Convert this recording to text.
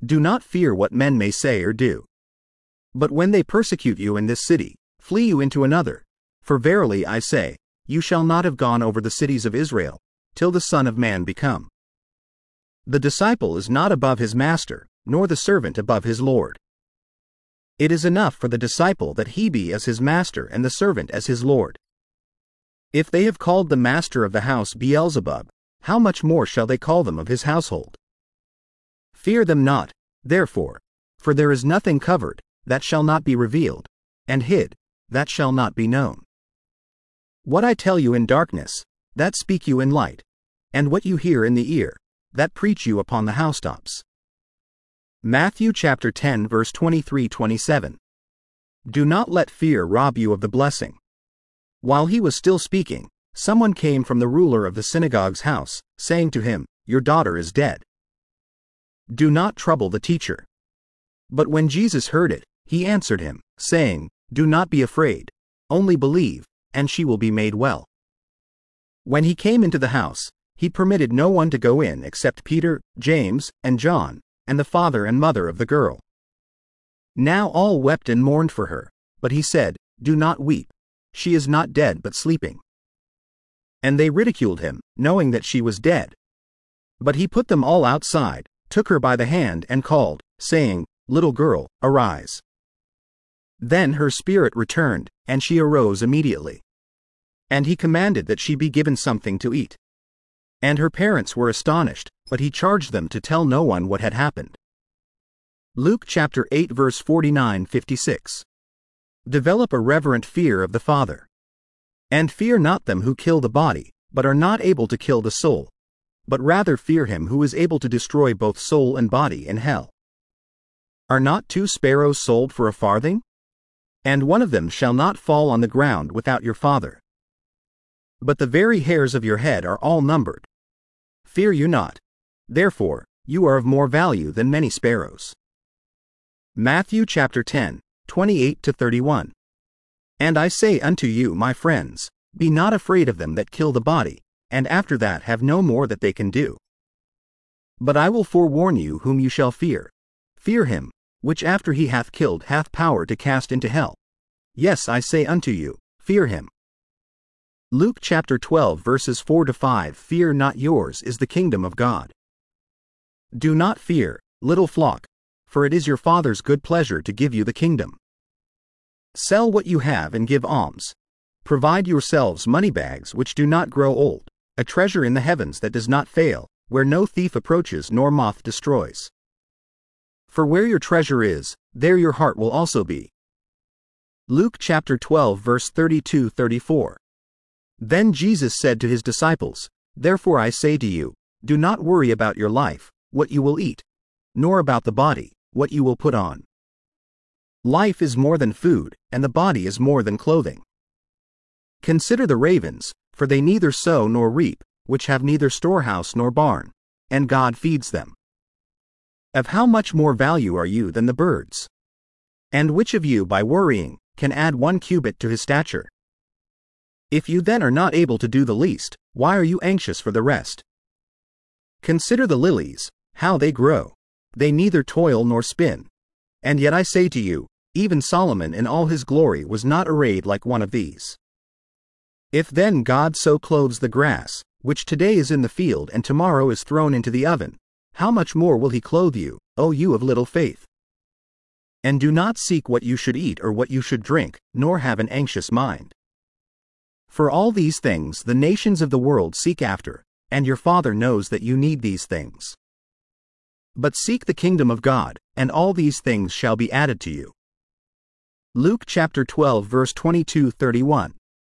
Do not fear what men may say or do. But when they persecute you in this city, flee you into another. For verily I say, you shall not have gone over the cities of Israel, till the Son of Man be come. The disciple is not above his master, nor the servant above his Lord. It is enough for the disciple that he be as his master and the servant as his Lord. If they have called the master of the house Beelzebub, how much more shall they call them of his household? Fear them not, therefore, for there is nothing covered, that shall not be revealed, and hid, that shall not be known. What I tell you in darkness, that speak you in light, and what you hear in the ear, that preach you upon the housetops. Matthew chapter 10 verse 23-27. Do not let fear rob you of the blessing. While he was still speaking, someone came from the ruler of the synagogue's house, saying to him, Your daughter is dead. Do not trouble the teacher. But when Jesus heard it, he answered him, saying, Do not be afraid, only believe, and she will be made well. When he came into the house, he permitted no one to go in except Peter, James, and John, and the father and mother of the girl. Now all wept and mourned for her, but he said, Do not weep, she is not dead but sleeping. And they ridiculed him, knowing that she was dead. But he put them all outside, took her by the hand and called, saying, Little girl, arise. Then her spirit returned, and she arose immediately. And he commanded that she be given something to eat. And her parents were astonished, but he charged them to tell no one what had happened. Luke chapter 8 verse 49-56. Develop a reverent fear of the Father. And fear not them who kill the body, but are not able to kill the soul, but rather fear him who is able to destroy both soul and body in hell. Are not 2 sparrows sold for a farthing? And one of them shall not fall on the ground without your Father. But the very hairs of your head are all numbered. Fear you not. Therefore, you are of more value than many sparrows. Matthew chapter 10, 28-31. And I say unto you, my friends, be not afraid of them that kill the body, and after that have no more that they can do. But I will forewarn you whom you shall fear. Fear him, which after he hath killed hath power to cast into hell. Yes, I say unto you, fear him. Luke chapter 12 verses 4-5. Fear not, yours is the kingdom of God. Do not fear, little flock, for it is your Father's good pleasure to give you the kingdom. Sell what you have and give alms. Provide yourselves money bags which do not grow old, a treasure in the heavens that does not fail, where no thief approaches nor moth destroys. For where your treasure is, there your heart will also be. Luke chapter 12 verse 32-34. Then Jesus said to his disciples, Therefore I say to you, do not worry about your life, what you will eat, nor about the body, what you will put on. Life is more than food, and the body is more than clothing. Consider the ravens, for they neither sow nor reap, which have neither storehouse nor barn, and God feeds them. Of how much more value are you than the birds? And which of you, by worrying, can add 1 cubit to his stature? If you then are not able to do the least, why are you anxious for the rest? Consider the lilies, how they grow. They neither toil nor spin. And yet I say to you, even Solomon in all his glory was not arrayed like one of these. If then God so clothes the grass, which today is in the field and tomorrow is thrown into the oven, how much more will he clothe you, O you of little faith? And do not seek what you should eat or what you should drink, nor have an anxious mind. For all these things the nations of the world seek after, and your Father knows that you need these things. But seek the kingdom of God, and all these things shall be added to you. Luke chapter 12 verse 22-31.